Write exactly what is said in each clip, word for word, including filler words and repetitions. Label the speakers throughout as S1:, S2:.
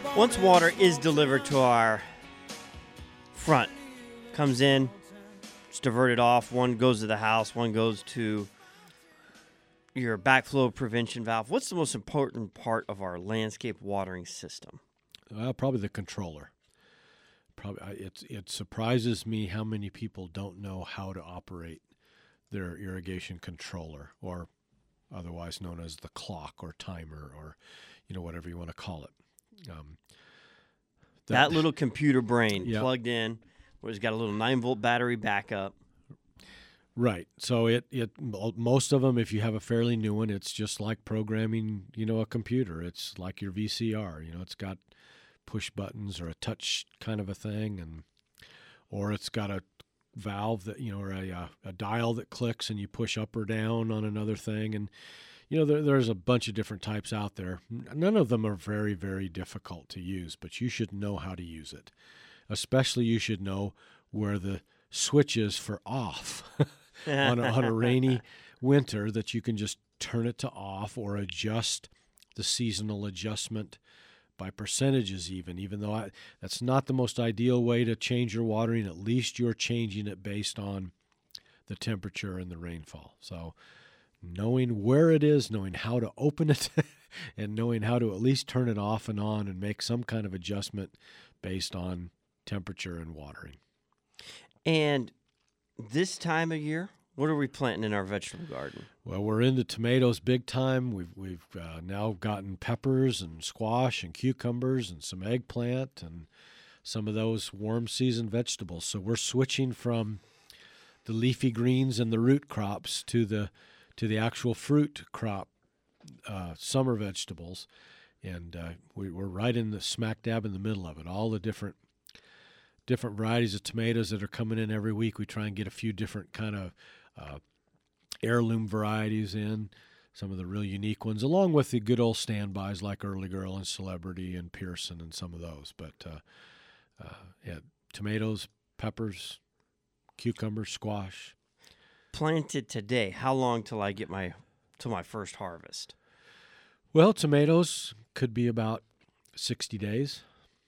S1: Once water is delivered to our front, comes in, it's diverted off. One goes to the house, one goes to your backflow prevention valve. What's the most important part of our landscape watering system?
S2: Well, probably the controller. Probably it it surprises me how many people don't know how to operate their irrigation controller, or otherwise known as the clock or timer, or you know whatever you want to call it. Um,
S1: that, that little computer brain
S2: yep.
S1: plugged in, where it's got a little nine volt battery backup.
S2: Right. So it it most of them, if you have a fairly new one, it's just like programming, you know, a computer. It's like your V C R. You know, it's got push buttons or a touch kind of a thing, and or it's got a valve that, you know, or a, a dial that clicks and you push up or down on another thing. And, you know, there, there's a bunch of different types out there. None of them are very, very difficult to use, but you should know how to use it. Especially you should know where the switch is for off on, a, on a rainy winter, that you can just turn it to off or adjust the seasonal adjustment by percentages even, even though I, that's not the most ideal way to change your watering. At least you're changing it based on the temperature and the rainfall. So knowing where it is, knowing how to open it, and knowing how to at least turn it off and on and make some kind of adjustment based on temperature and watering.
S1: And this time of year, what are we planting in our vegetable garden?
S2: Well, we're into tomatoes big time. We've we've uh, now gotten peppers and squash and cucumbers and some eggplant and some of those warm season vegetables. So we're switching from the leafy greens and the root crops to the to the actual fruit crop uh, summer vegetables, and uh, we, we're right in the smack dab in the middle of it. All the different different varieties of tomatoes that are coming in every week. We try and get a few different kind of Uh, heirloom varieties in, some of the real unique ones, along with the good old standbys like Early Girl and Celebrity and Pearson and some of those. But uh, uh, yeah, tomatoes, peppers, cucumbers, squash.
S1: Planted today. How long till I get my to my first harvest?
S2: Well, tomatoes could be about sixty days.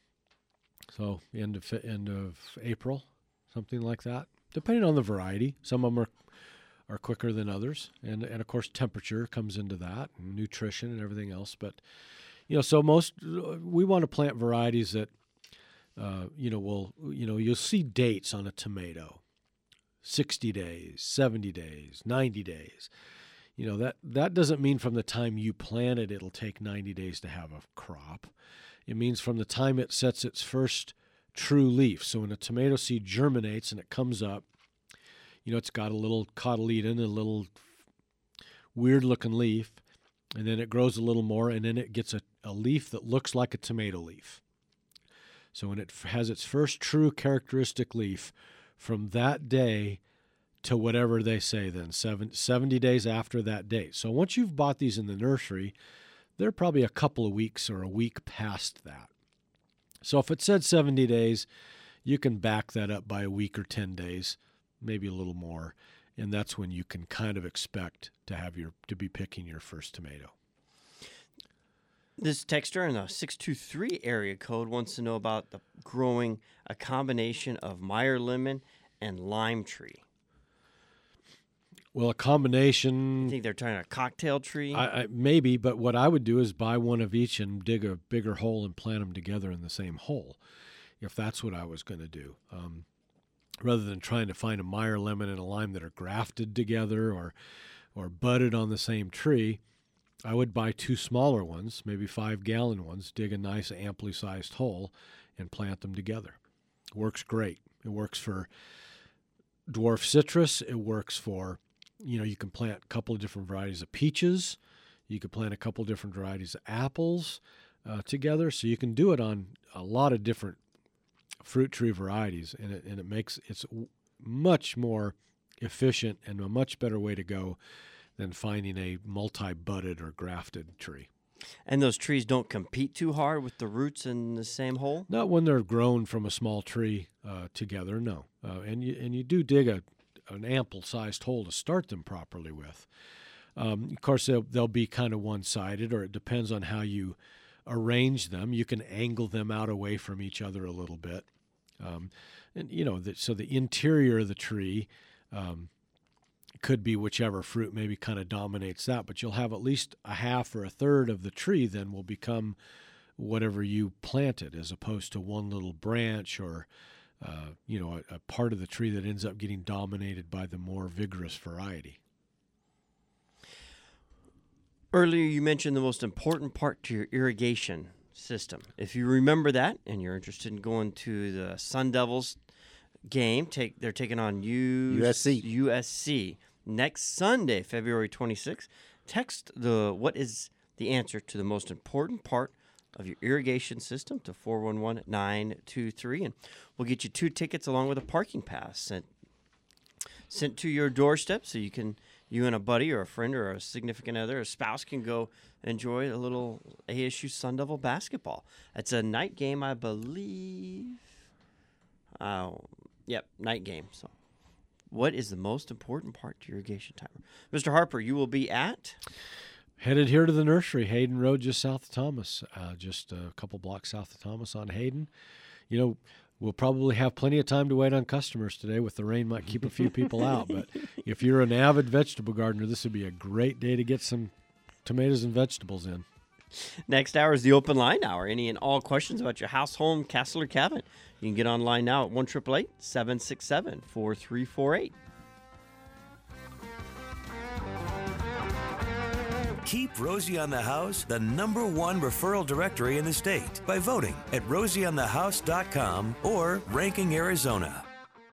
S2: So end of end of April, something like that, depending on the variety. Some of them are are quicker than others, and and of course temperature comes into that, and nutrition and everything else. But you know, so most we want to plant varieties that uh, you know will you know you'll see dates on a tomato, sixty days, seventy days, ninety days. You know, that that doesn't mean from the time you plant it it'll take ninety days to have a crop. It means from the time it sets its first true leaf. So when a tomato seed germinates and it comes up, you know, it's got a little cotyledon, a little weird-looking leaf, and then it grows a little more, and then it gets a, a leaf that looks like a tomato leaf. So when it has its first true characteristic leaf, from that day to whatever they say then, seven, seventy days after that date. So once you've bought these in the nursery, they're probably a couple of weeks or a week past that. So if it said seventy days, you can back that up by a week or ten days, maybe a little more, and that's when you can kind of expect to have your to be picking your first tomato.
S1: This texter in the six two three area code wants to know about the growing a combination of Meyer lemon and lime tree.
S2: Well, a combination.
S1: I think they're trying a cocktail tree.
S2: I, I, maybe, but what I would do is buy one of each and dig a bigger hole and plant them together in the same hole, if that's what I was going to do. Um, rather than trying to find a Meyer lemon and a lime that are grafted together or or budded on the same tree, I would buy two smaller ones, maybe five-gallon ones, dig a nice amply sized hole, and plant them together. Works great. It works for dwarf citrus. It works for, you know, you can plant a couple of different varieties of peaches. You could plant a couple of different varieties of apples uh, together. So you can do it on a lot of different fruit tree varieties, and it and it makes it's much more efficient and a much better way to go than finding a multi-budded or grafted tree.
S1: And those trees don't compete too hard with the roots in the same hole?
S2: Not when they're grown from a small tree uh, together, no. Uh, and you and you do dig a an ample-sized hole to start them properly with. Um, of course, they'll, they'll be kind of one-sided, or it depends on how you arrange them. You can angle them out away from each other a little bit. Um, and, you know, the, so the interior of the tree um, could be whichever fruit maybe kind of dominates that, but you'll have at least a half or a third of the tree then will become whatever you planted, as opposed to one little branch or, uh, you know, a, a part of the tree that ends up getting dominated by the more vigorous variety.
S1: Earlier, you mentioned the most important part to your irrigation system. If you remember that, and you're interested in going to the Sun Devils game, take they're taking on U-
S3: U S C.
S1: U S C next Sunday, February twenty-sixth. Text the what is the answer to the most important part of your irrigation system to four one one, nine two three, and we'll get you two tickets along with a parking pass sent sent to your doorstep, so you can you and a buddy or a friend or a significant other, a spouse, can go enjoy a little A S U Sun Devil basketball. It's a night game, I believe. Uh, yep, night game. So, what is the most important part to your irrigation timer? Mister Harper, you will be at?
S2: Headed here to the nursery, Hayden Road, just south of Thomas, uh, just a couple blocks south of Thomas on Hayden. You know, we'll probably have plenty of time to wait on customers today. With the rain, might keep a few people out. But if you're an avid vegetable gardener, this would be a great day to get some tomatoes and vegetables in.
S1: Next hour is the open line hour. Any and all questions about your house, home, castle, or cabin, you can get online now at one eight eight eight, seven six seven, four three four eight.
S4: Keep Rosie on the House the number one referral directory in the state by voting at rosie on the house dot com or Ranking Arizona.